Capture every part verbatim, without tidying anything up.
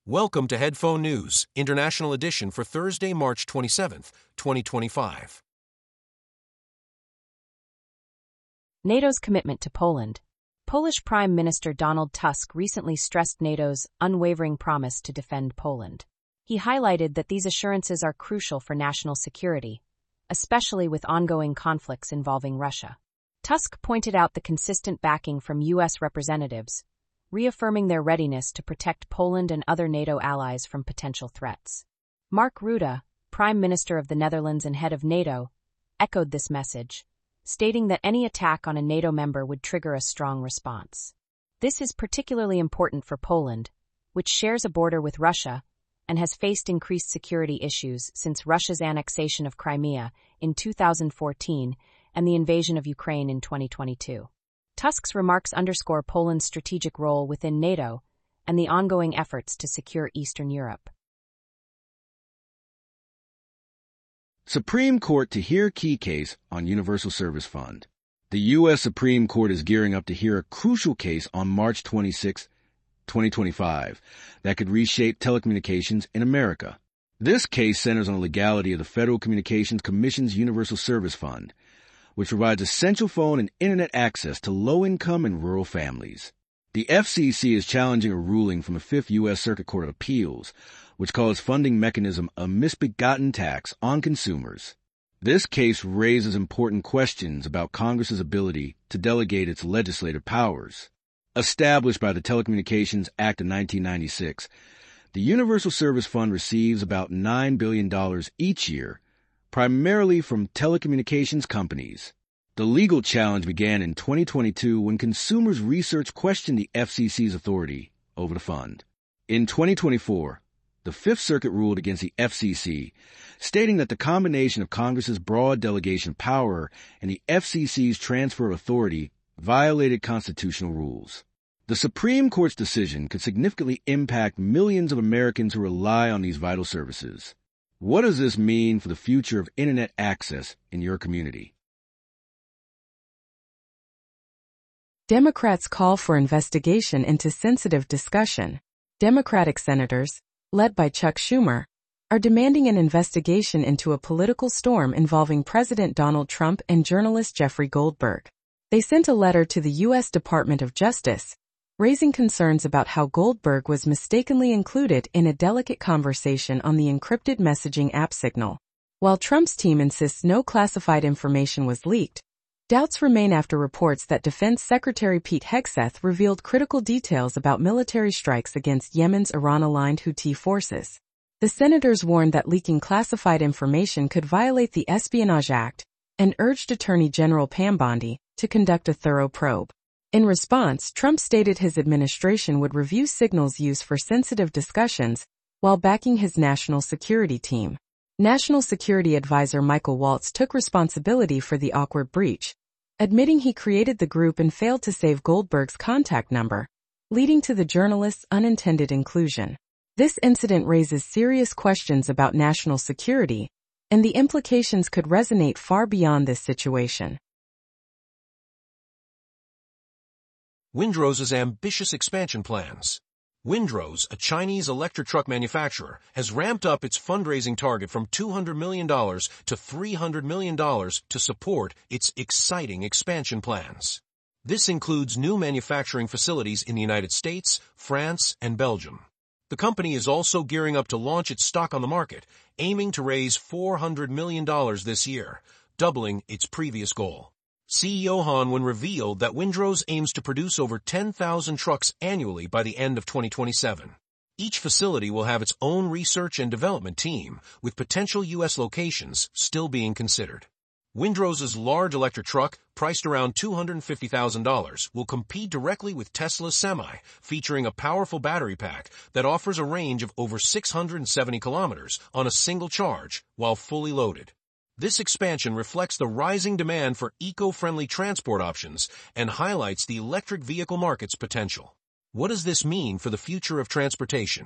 Welcome to Headphone News, International Edition for Thursday, March twenty-seventh, twenty twenty-five. NATO's commitment to Poland. Polish Prime Minister Donald Tusk recently stressed NATO's unwavering promise to defend Poland. He highlighted that these assurances are crucial for national security, especially with ongoing conflicts involving Russia. Tusk pointed out the consistent backing from U S representatives, reaffirming their readiness to protect Poland and other NATO allies from potential threats. Mark Rutte, Prime Minister of the Netherlands and head of NATO, echoed this message, stating that any attack on a NATO member would trigger a strong response. This is particularly important for Poland, which shares a border with Russia and has faced increased security issues since Russia's annexation of Crimea in two thousand fourteen and the invasion of Ukraine in twenty twenty-two. Tusk's remarks underscore Poland's strategic role within NATO and the ongoing efforts to secure Eastern Europe. Supreme Court to hear key case on Universal Service Fund. The U S Supreme Court is gearing up to hear a crucial case on March twenty-sixth, twenty twenty-five, that could reshape telecommunications in America. This case centers on the legality of the Federal Communications Commission's Universal Service Fund, which provides essential phone and internet access to low-income and rural families. The F C C is challenging a ruling from the Fifth U S Circuit Court of Appeals, which calls funding mechanism a misbegotten tax on consumers. This case raises important questions about Congress's ability to delegate its legislative powers. Established by the Telecommunications Act of nineteen ninety-six, the Universal Service Fund receives about nine billion dollars each year, primarily from telecommunications companies. The legal challenge began in twenty twenty-two when Consumers Research questioned the F C C's authority over the fund. In twenty twenty-four, the Fifth Circuit ruled against the F C C, stating that the combination of Congress's broad delegation of power and the F C C's transfer of authority violated constitutional rules. The Supreme Court's decision could significantly impact millions of Americans who rely on these vital services. What does this mean for the future of internet access in your community? Democrats call for investigation into sensitive discussion. Democratic senators, led by Chuck Schumer, are demanding an investigation into a political storm involving President Donald Trump and journalist Jeffrey Goldberg. They sent a letter to the U S Department of Justice, raising concerns about how Goldberg was mistakenly included in a delicate conversation on the encrypted messaging app Signal. While Trump's team insists no classified information was leaked, doubts remain after reports that Defense Secretary Pete Hegseth revealed critical details about military strikes against Yemen's Iran-aligned Houthi forces. The senators warned that leaking classified information could violate the Espionage Act and urged Attorney General Pam Bondi to conduct a thorough probe. In response, Trump stated his administration would review Signal's use for sensitive discussions while backing his national security team. National Security Advisor Michael Waltz took responsibility for the awkward breach, admitting he created the group and failed to save Goldberg's contact number, leading to the journalist's unintended inclusion. This incident raises serious questions about national security, and the implications could resonate far beyond this situation. Windrose's ambitious expansion plans. Windrose, a Chinese electric truck manufacturer, has ramped up its fundraising target from two hundred million dollars to three hundred million dollars to support its exciting expansion plans. This includes new manufacturing facilities in the United States, France, and Belgium. The company is also gearing up to launch its stock on the market, aiming to raise four hundred million dollars this year, doubling its previous goal. C E O Han Wen revealed that Windrose aims to produce over ten thousand trucks annually by the end of twenty twenty-seven. Each facility will have its own research and development team, with potential U S locations still being considered. Windrose's large electric truck, priced around two hundred fifty thousand dollars, will compete directly with Tesla's Semi, featuring a powerful battery pack that offers a range of over six hundred seventy kilometers on a single charge while fully loaded. This expansion reflects the rising demand for eco-friendly transport options and highlights the electric vehicle market's potential. What does this mean for the future of transportation?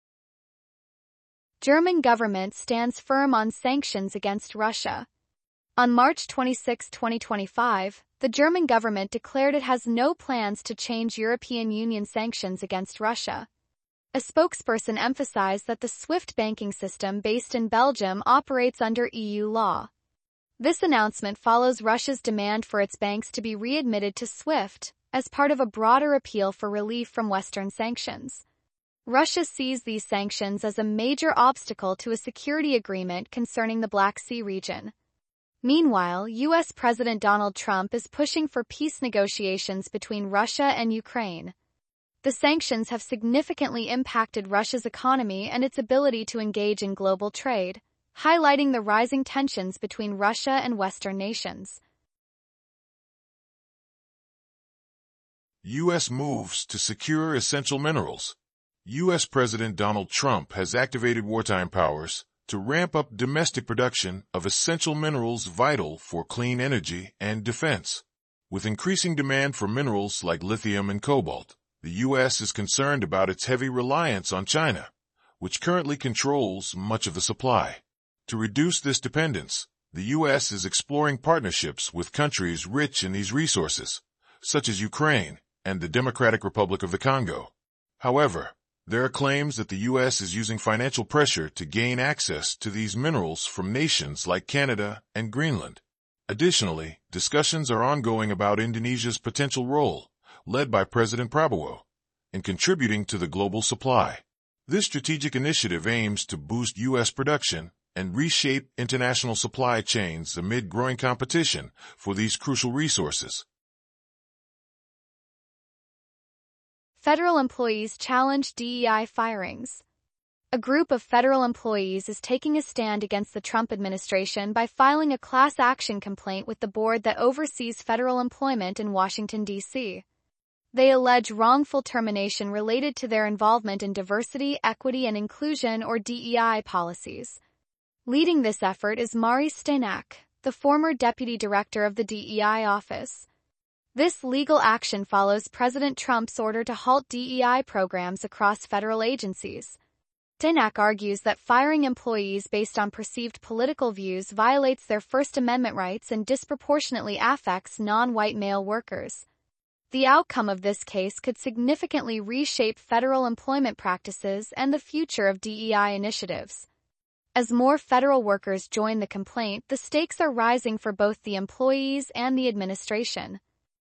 German government stands firm on sanctions against Russia. On March twenty-sixth, twenty twenty-five, the German government declared it has no plans to change European Union sanctions against Russia. A spokesperson emphasized that the SWIFT banking system based in Belgium operates under E U law. This announcement follows Russia's demand for its banks to be readmitted to SWIFT as part of a broader appeal for relief from Western sanctions. Russia sees these sanctions as a major obstacle to a security agreement concerning the Black Sea region. Meanwhile, U S President Donald Trump is pushing for peace negotiations between Russia and Ukraine. The sanctions have significantly impacted Russia's economy and its ability to engage in global trade, highlighting the rising tensions between Russia and Western nations. U S moves to secure essential minerals. U S President Donald Trump has activated wartime powers to ramp up domestic production of essential minerals vital for clean energy and defense. With increasing demand for minerals like lithium and cobalt, the U S is concerned about its heavy reliance on China, which currently controls much of the supply. To reduce this dependence, the U S is exploring partnerships with countries rich in these resources, such as Ukraine and the Democratic Republic of the Congo. However, there are claims that the U S is using financial pressure to gain access to these minerals from nations like Canada and Greenland. Additionally, discussions are ongoing about Indonesia's potential role, led by President Prabowo, in contributing to the global supply. This strategic initiative aims to boost U S production and reshape international supply chains amid growing competition for these crucial resources. Federal employees challenge D E I firings. A group of federal employees is taking a stand against the Trump administration by filing a class action complaint with the board that oversees federal employment in Washington, D C They allege wrongful termination related to their involvement in diversity, equity, and inclusion, or D E I policies. Leading this effort is Mari Stanak, the former deputy director of the D E I office. This legal action follows President Trump's order to halt D E I programs across federal agencies. Stanak argues that firing employees based on perceived political views violates their First Amendment rights and disproportionately affects non-white male workers. The outcome of this case could significantly reshape federal employment practices and the future of D E I initiatives. As more federal workers join the complaint, the stakes are rising for both the employees and the administration.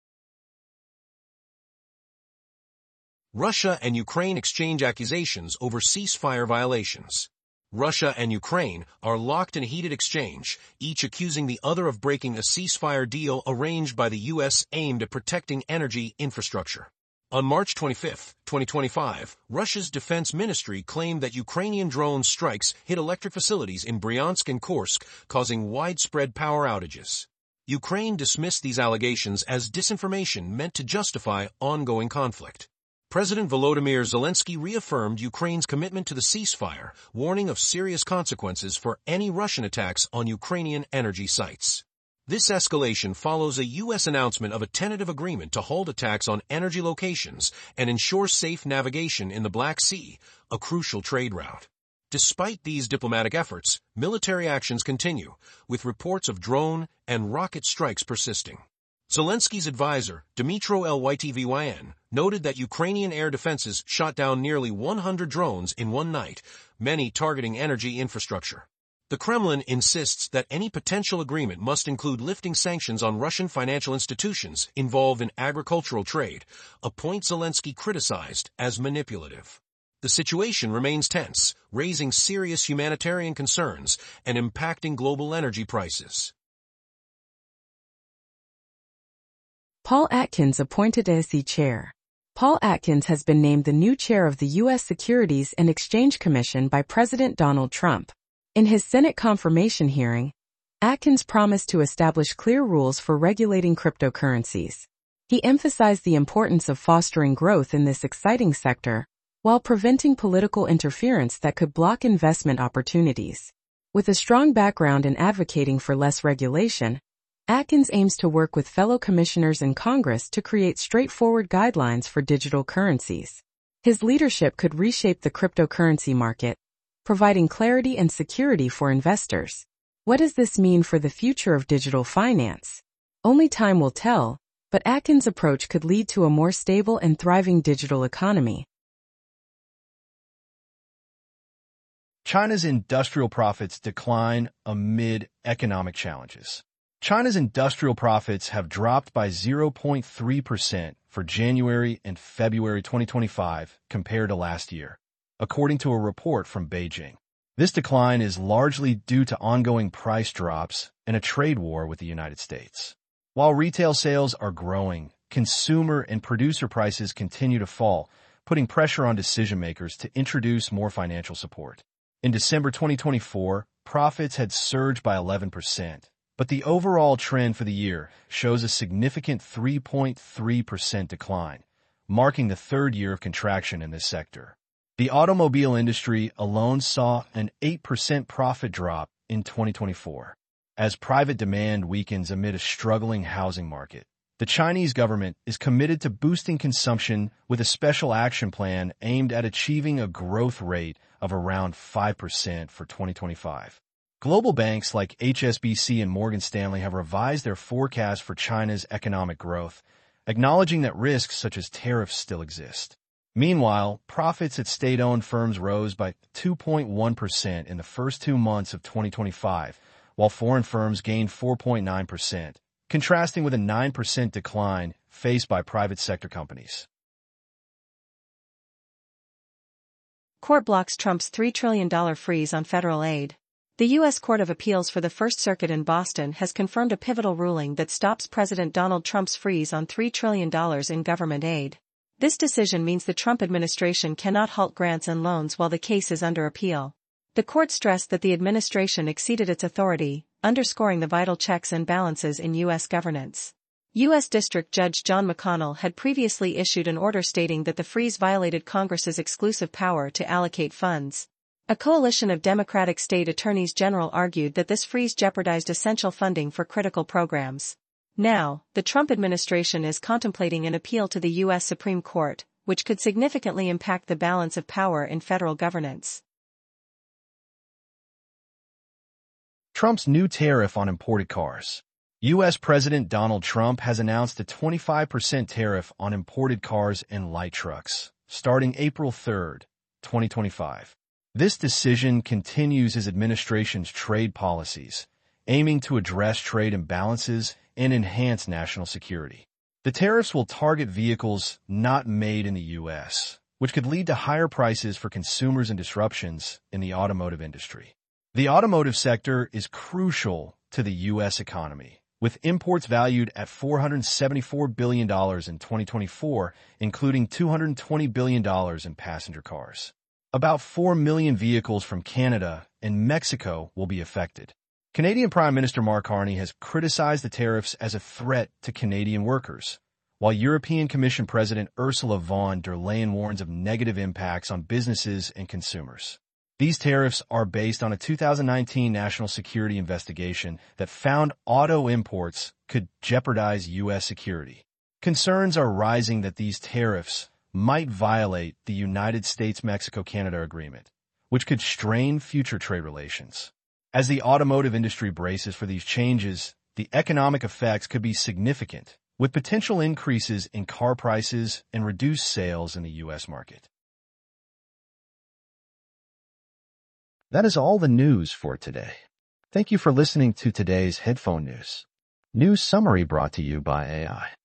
Russia and Ukraine exchange accusations over ceasefire violations. Russia and Ukraine are locked in a heated exchange, each accusing the other of breaking a ceasefire deal arranged by the U S aimed at protecting energy infrastructure. On March twenty-fifth, twenty twenty-five, Russia's defense ministry claimed that Ukrainian drone strikes hit electric facilities in Bryansk and Kursk, causing widespread power outages. Ukraine dismissed these allegations as disinformation meant to justify ongoing conflict. President Volodymyr Zelensky reaffirmed Ukraine's commitment to the ceasefire, warning of serious consequences for any Russian attacks on Ukrainian energy sites. This escalation follows a U S announcement of a tentative agreement to halt attacks on energy locations and ensure safe navigation in the Black Sea, a crucial trade route. Despite these diplomatic efforts, military actions continue, with reports of drone and rocket strikes persisting. Zelensky's advisor, Dmytro Lytvyn, noted that Ukrainian air defenses shot down nearly one hundred drones in one night, many targeting energy infrastructure. The Kremlin insists that any potential agreement must include lifting sanctions on Russian financial institutions involved in agricultural trade, a point Zelensky criticized as manipulative. The situation remains tense, raising serious humanitarian concerns and impacting global energy prices. Paul Atkins appointed as the chair. Paul Atkins has been named the new chair of the U S Securities and Exchange Commission by President Donald Trump. In his Senate confirmation hearing, Atkins promised to establish clear rules for regulating cryptocurrencies. He emphasized the importance of fostering growth in this exciting sector, while preventing political interference that could block investment opportunities. With a strong background in advocating for less regulation, Atkins aims to work with fellow commissioners in Congress to create straightforward guidelines for digital currencies. His leadership could reshape the cryptocurrency market, providing clarity and security for investors. What does this mean for the future of digital finance? Only time will tell, but Atkins' approach could lead to a more stable and thriving digital economy. China's industrial profits decline amid economic challenges. China's industrial profits have dropped by zero point three percent for January and February twenty twenty-five compared to last year, according to a report from Beijing. This decline is largely due to ongoing price drops and a trade war with the United States. While retail sales are growing, consumer and producer prices continue to fall, putting pressure on decision-makers to introduce more financial support. In December twenty twenty-four, profits had surged by eleven percent, but the overall trend for the year shows a significant three point three percent decline, marking the third year of contraction in this sector. The automobile industry alone saw an eight percent profit drop in twenty twenty-four. As private demand weakens amid a struggling housing market, the Chinese government is committed to boosting consumption with a special action plan aimed at achieving a growth rate of around five percent for twenty twenty-five. Global banks like H S B C and Morgan Stanley have revised their forecast for China's economic growth, acknowledging that risks such as tariffs still exist. Meanwhile, profits at state-owned firms rose by two point one percent in the first two months of twenty twenty-five, while foreign firms gained four point nine percent, contrasting with a nine percent decline faced by private sector companies. Court blocks Trump's three trillion dollars freeze on federal aid. The U S Court of Appeals for the First Circuit in Boston has confirmed a pivotal ruling that stops President Donald Trump's freeze on three trillion dollars in government aid. This decision means the Trump administration cannot halt grants and loans while the case is under appeal. The court stressed that the administration exceeded its authority, underscoring the vital checks and balances in U S governance. U S District Judge John McConnell had previously issued an order stating that the freeze violated Congress's exclusive power to allocate funds. A coalition of Democratic state attorneys general argued that this freeze jeopardized essential funding for critical programs. Now, the Trump administration is contemplating an appeal to the U S Supreme Court, which could significantly impact the balance of power in federal governance. Trump's new tariff on imported cars. U S President Donald Trump has announced a twenty-five percent tariff on imported cars and light trucks, starting April third, twenty twenty-five. This decision continues his administration's trade policies, aiming to address trade imbalances and enhance national security. The tariffs will target vehicles not made in the U S, which could lead to higher prices for consumers and disruptions in the automotive industry. The automotive sector is crucial to the U S economy, with imports valued at four hundred seventy-four billion dollars in twenty twenty-four, including two hundred twenty billion dollars in passenger cars. About four million vehicles from Canada and Mexico will be affected. Canadian Prime Minister Mark Carney has criticized the tariffs as a threat to Canadian workers, while European Commission President Ursula von der Leyen warns of negative impacts on businesses and consumers. These tariffs are based on a two thousand nineteen national security investigation that found auto imports could jeopardize U S security. Concerns are rising that these tariffs might violate the United States-Mexico-Canada Agreement, which could strain future trade relations. As the automotive industry braces for these changes, the economic effects could be significant, with potential increases in car prices and reduced sales in the U S market. That is all the news for today. Thank you for listening to today's Headphone News. News summary brought to you by A I.